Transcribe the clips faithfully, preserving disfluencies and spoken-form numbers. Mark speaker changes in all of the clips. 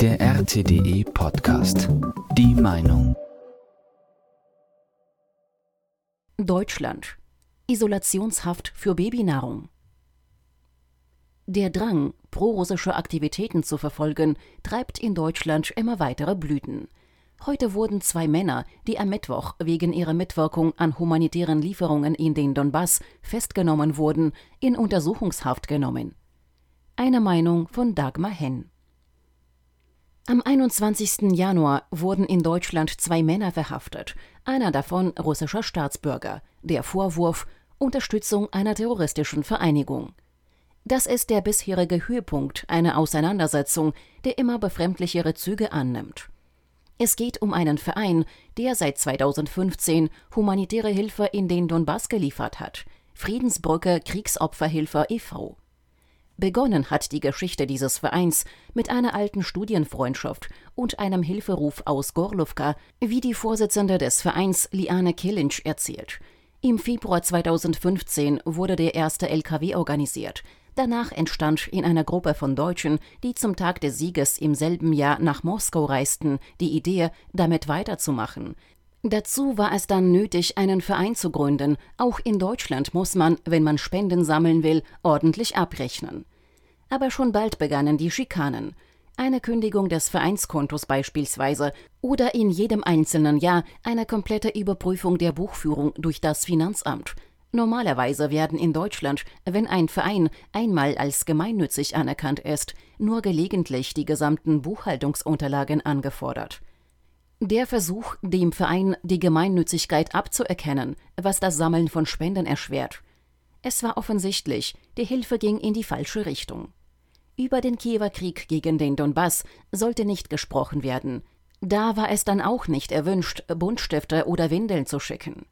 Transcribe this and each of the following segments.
Speaker 1: Der R T D E Podcast. Die Meinung.
Speaker 2: Deutschland. Isolationshaft für Babynahrung. Der Drang, prorussische Aktivitäten zu verfolgen, treibt in Deutschland immer weitere Blüten. Heute wurden zwei Männer, die am Mittwoch wegen ihrer Mitwirkung an humanitären Lieferungen in den Donbass festgenommen wurden, in Untersuchungshaft genommen. Eine Meinung von Dagmar Henn. Am einundzwanzigsten Januar wurden in Deutschland zwei Männer verhaftet, einer davon russischer Staatsbürger. Der Vorwurf: Unterstützung einer terroristischen Vereinigung. Das ist der bisherige Höhepunkt einer Auseinandersetzung, der immer befremdlichere Züge annimmt. Es geht um einen Verein, der seit zweitausendfünfzehn humanitäre Hilfe in den Donbass geliefert hat: Friedensbrücke Kriegsopferhilfe e V Begonnen hat die Geschichte dieses Vereins mit einer alten Studienfreundschaft und einem Hilferuf aus Gorlówka, wie die Vorsitzende des Vereins Liane Kilinc erzählt. Im Februar zweitausendfünfzehn wurde der erste L K W organisiert. Danach entstand in einer Gruppe von Deutschen, die zum Tag des Sieges im selben Jahr nach Moskau reisten, die Idee, damit weiterzumachen. Dazu war es dann nötig, einen Verein zu gründen. Auch in Deutschland muss man, wenn man Spenden sammeln will, ordentlich abrechnen. Aber schon bald begannen die Schikanen. Eine Kündigung des Vereinskontos beispielsweise oder in jedem einzelnen Jahr eine komplette Überprüfung der Buchführung durch das Finanzamt. Normalerweise werden in Deutschland, wenn ein Verein einmal als gemeinnützig anerkannt ist, nur gelegentlich die gesamten Buchhaltungsunterlagen angefordert. Der Versuch, dem Verein die Gemeinnützigkeit abzuerkennen, was das Sammeln von Spenden erschwert. Es war offensichtlich, die Hilfe ging in die falsche Richtung. Über den Kiewer Krieg gegen den Donbass sollte nicht gesprochen werden. Da war es dann auch nicht erwünscht, Buntstifte oder Windeln zu schicken.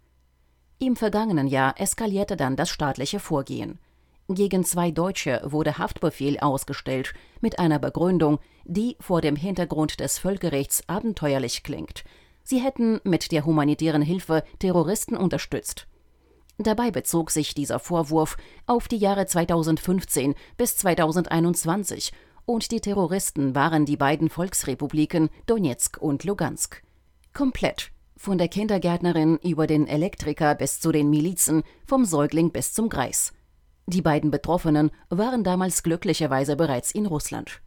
Speaker 2: Im vergangenen Jahr eskalierte dann das staatliche Vorgehen. Gegen zwei Deutsche wurde Haftbefehl ausgestellt, mit einer Begründung, die vor dem Hintergrund des Völkerrechts abenteuerlich klingt. Sie hätten mit der humanitären Hilfe Terroristen unterstützt. Dabei bezog sich dieser Vorwurf auf die Jahre zweitausendfünfzehn bis zweitausendeinundzwanzig und die Terroristen waren die beiden Volksrepubliken Donezk und Lugansk. Komplett, von der Kindergärtnerin über den Elektriker bis zu den Milizen, vom Säugling bis zum Greis. Die beiden Betroffenen waren damals glücklicherweise bereits in Russland.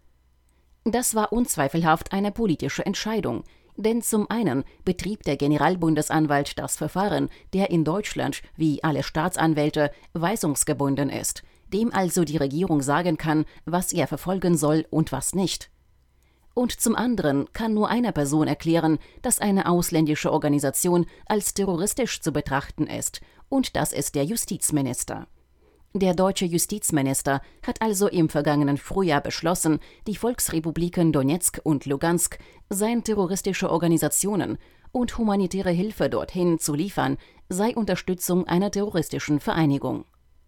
Speaker 2: Das war unzweifelhaft eine politische Entscheidung, denn zum einen betrieb der Generalbundesanwalt das Verfahren, der in Deutschland, wie alle Staatsanwälte, weisungsgebunden ist, dem also die Regierung sagen kann, was er verfolgen soll und was nicht. Und zum anderen kann nur eine Person erklären, dass eine ausländische Organisation als terroristisch zu betrachten ist, und das ist der Justizminister. Der deutsche Justizminister hat also im vergangenen Frühjahr beschlossen, die Volksrepubliken Donezk und Lugansk seien terroristische Organisationen und humanitäre Hilfe dorthin zu liefern, sei Unterstützung einer terroristischen Vereinigung.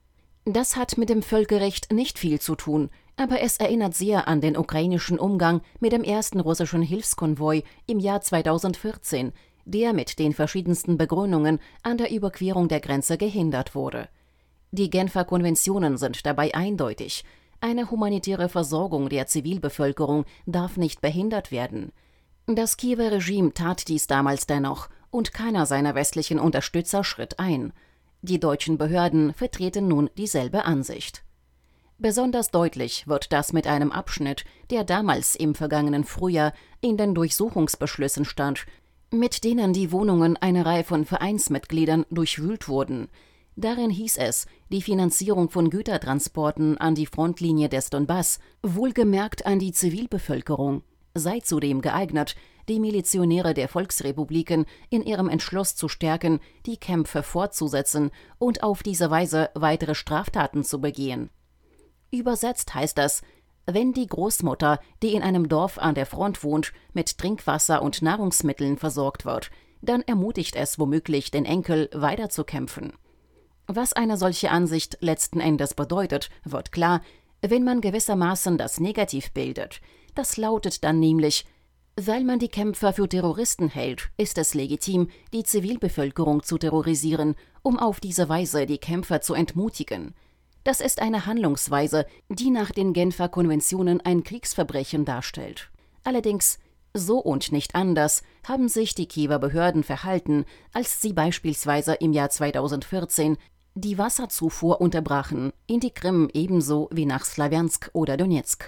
Speaker 2: Das hat mit dem Völkerrecht nicht viel zu tun, aber es erinnert sehr an den ukrainischen Umgang mit dem ersten russischen Hilfskonvoi im Jahr zweitausendvierzehn, der mit den verschiedensten Begründungen an der Überquerung der Grenze gehindert wurde. Die Genfer Konventionen sind dabei eindeutig. Eine humanitäre Versorgung der Zivilbevölkerung darf nicht behindert werden. Das Kiewer Regime tat dies damals dennoch und keiner seiner westlichen Unterstützer schritt ein. Die deutschen Behörden vertreten nun dieselbe Ansicht. Besonders deutlich wird das mit einem Abschnitt, der damals im vergangenen Frühjahr in den Durchsuchungsbeschlüssen stand, mit denen die Wohnungen einer Reihe von Vereinsmitgliedern durchwühlt wurden. Darin hieß es, die Finanzierung von Gütertransporten an die Frontlinie des Donbass, wohlgemerkt an die Zivilbevölkerung, sei zudem geeignet, die Milizionäre der Volksrepubliken in ihrem Entschluss zu stärken, die Kämpfe fortzusetzen und auf diese Weise weitere Straftaten zu begehen. Übersetzt heißt das: Wenn die Großmutter, die in einem Dorf an der Front wohnt, mit Trinkwasser und Nahrungsmitteln versorgt wird, dann ermutigt es womöglich den Enkel, weiterzukämpfen. Was eine solche Ansicht letzten Endes bedeutet, wird klar, wenn man gewissermaßen das Negativ bildet. Das lautet dann nämlich: Weil man die Kämpfer für Terroristen hält, ist es legitim, die Zivilbevölkerung zu terrorisieren, um auf diese Weise die Kämpfer zu entmutigen. Das ist eine Handlungsweise, die nach den Genfer Konventionen ein Kriegsverbrechen darstellt. Allerdings, so und nicht anders haben sich die Kiewer Behörden verhalten, als sie beispielsweise im Jahr zweitausendvierzehn die Wasserzufuhr unterbrachen, in die Krim ebenso wie nach Slawjansk oder Donezk.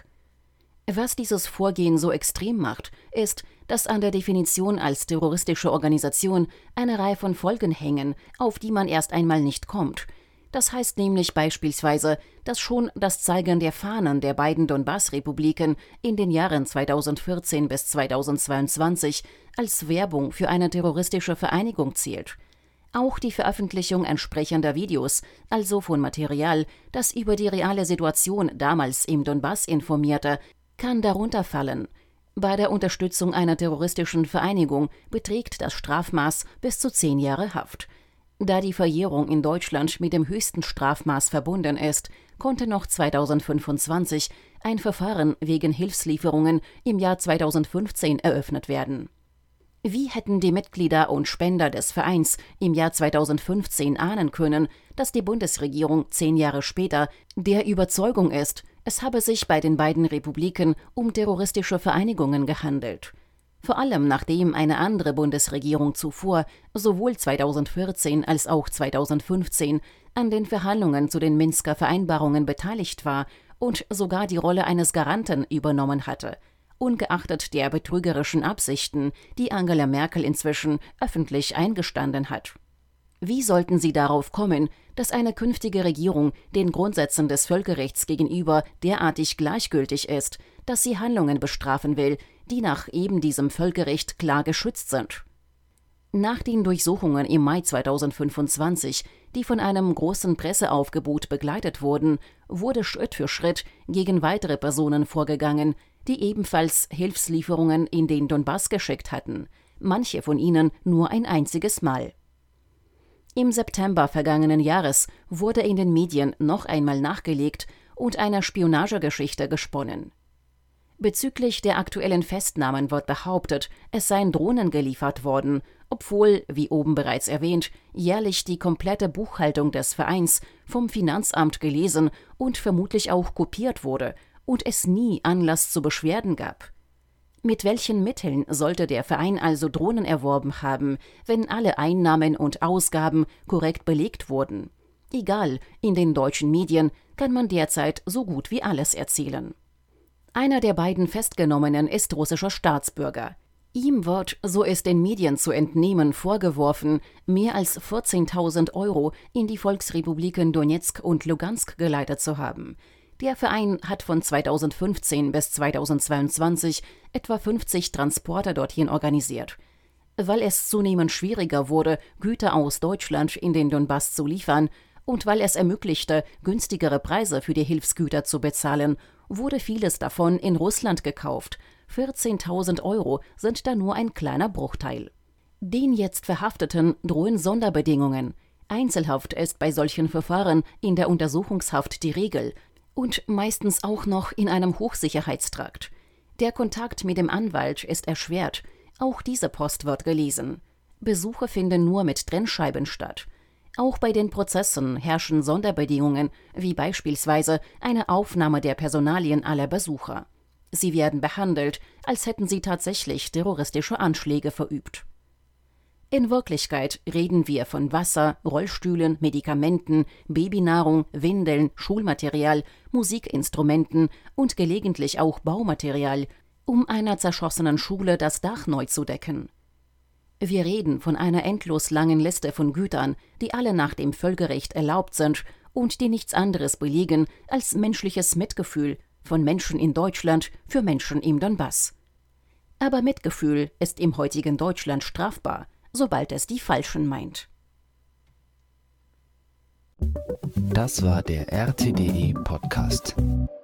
Speaker 2: Was dieses Vorgehen so extrem macht, ist, dass an der Definition als terroristische Organisation eine Reihe von Folgen hängen, auf die man erst einmal nicht kommt. Das heißt nämlich beispielsweise, dass schon das Zeigen der Fahnen der beiden Donbass-Republiken in den Jahren zweitausendvierzehn bis zweitausendzweiundzwanzig als Werbung für eine terroristische Vereinigung zählt. Auch die Veröffentlichung entsprechender Videos, also von Material, das über die reale Situation damals im Donbass informierte, kann darunter fallen. Bei der Unterstützung einer terroristischen Vereinigung beträgt das Strafmaß bis zu zehn Jahre Haft. Da die Verjährung in Deutschland mit dem höchsten Strafmaß verbunden ist, konnte noch zweitausendfünfundzwanzig ein Verfahren wegen Hilfslieferungen im Jahr zweitausendfünfzehn eröffnet werden. Wie hätten die Mitglieder und Spender des Vereins im Jahr zweitausendfünfzehn ahnen können, dass die Bundesregierung zehn Jahre später der Überzeugung ist, es habe sich bei den beiden Republiken um terroristische Vereinigungen gehandelt? Vor allem nachdem eine andere Bundesregierung zuvor, sowohl zweitausendvierzehn als auch zweitausendfünfzehn, an den Verhandlungen zu den Minsker Vereinbarungen beteiligt war und sogar die Rolle eines Garanten übernommen hatte, ungeachtet der betrügerischen Absichten, die Angela Merkel inzwischen öffentlich eingestanden hat. Wie sollten sie darauf kommen, dass eine künftige Regierung den Grundsätzen des Völkerrechts gegenüber derartig gleichgültig ist, dass sie Handlungen bestrafen will, die nach eben diesem Völkerrecht klar geschützt sind? Nach den Durchsuchungen im Mai zweitausendfünfundzwanzig, die von einem großen Presseaufgebot begleitet wurden, wurde Schritt für Schritt gegen weitere Personen vorgegangen, die ebenfalls Hilfslieferungen in den Donbass geschickt hatten, manche von ihnen nur ein einziges Mal. Im September vergangenen Jahres wurde in den Medien noch einmal nachgelegt und eine Spionagegeschichte gesponnen. Bezüglich der aktuellen Festnahmen wird behauptet, es seien Drohnen geliefert worden, obwohl, wie oben bereits erwähnt, jährlich die komplette Buchhaltung des Vereins vom Finanzamt gelesen und vermutlich auch kopiert wurde und es nie Anlass zu Beschwerden gab. Mit welchen Mitteln sollte der Verein also Drohnen erworben haben, wenn alle Einnahmen und Ausgaben korrekt belegt wurden? Egal, in den deutschen Medien kann man derzeit so gut wie alles erzählen. Einer der beiden Festgenommenen ist russischer Staatsbürger. Ihm wird, so ist den Medien zu entnehmen, vorgeworfen, mehr als vierzehntausend Euro in die Volksrepubliken Donezk und Lugansk geleitet zu haben. Der Verein hat von zweitausendfünfzehn bis zweitausendzweiundzwanzig etwa fünfzig Transporte dorthin organisiert. Weil es zunehmend schwieriger wurde, Güter aus Deutschland in den Donbass zu liefern und weil es ermöglichte, günstigere Preise für die Hilfsgüter zu bezahlen, wurde vieles davon in Russland gekauft. vierzehntausend Euro sind da nur ein kleiner Bruchteil. Den jetzt Verhafteten drohen Sonderbedingungen. Einzelhaft ist bei solchen Verfahren in der Untersuchungshaft die Regel und meistens auch noch in einem Hochsicherheitstrakt. Der Kontakt mit dem Anwalt ist erschwert. Auch diese Post wird gelesen. Besuche finden nur mit Trennscheiben statt. Auch bei den Prozessen herrschen Sonderbedingungen, wie beispielsweise eine Aufnahme der Personalien aller Besucher. Sie werden behandelt, als hätten sie tatsächlich terroristische Anschläge verübt. In Wirklichkeit reden wir von Wasser, Rollstühlen, Medikamenten, Babynahrung, Windeln, Schulmaterial, Musikinstrumenten und gelegentlich auch Baumaterial, um einer zerschossenen Schule das Dach neu zu decken. Wir reden von einer endlos langen Liste von Gütern, die alle nach dem Völkerrecht erlaubt sind und die nichts anderes belegen als menschliches Mitgefühl von Menschen in Deutschland für Menschen im Donbass. Aber Mitgefühl ist im heutigen Deutschland strafbar, sobald es die Falschen meint.
Speaker 1: Das war der R T D E Podcast.